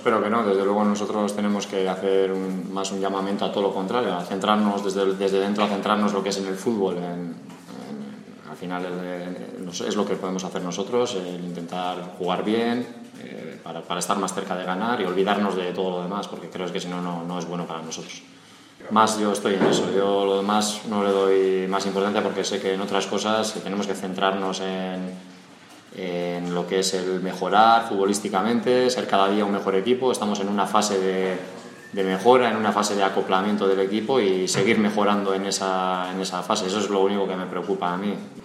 espero que no. Desde luego nosotros tenemos que hacer más un llamamiento a todo lo contrario, a centrarnos desde dentro, a centrarnos lo que es en el fútbol. Al final es lo que podemos hacer nosotros, intentar jugar bien para estar más cerca de ganar y olvidarnos de todo lo demás, porque creo que si no, no es bueno para nosotros. Más yo estoy en eso, yo lo demás no le doy más importancia porque sé que en otras cosas tenemos que centrarnos en lo que es el mejorar futbolísticamente, ser cada día un mejor equipo. Estamos en una fase de mejora, en una fase de acoplamiento del equipo y seguir mejorando en esa fase. Eso es lo único que me preocupa a mí.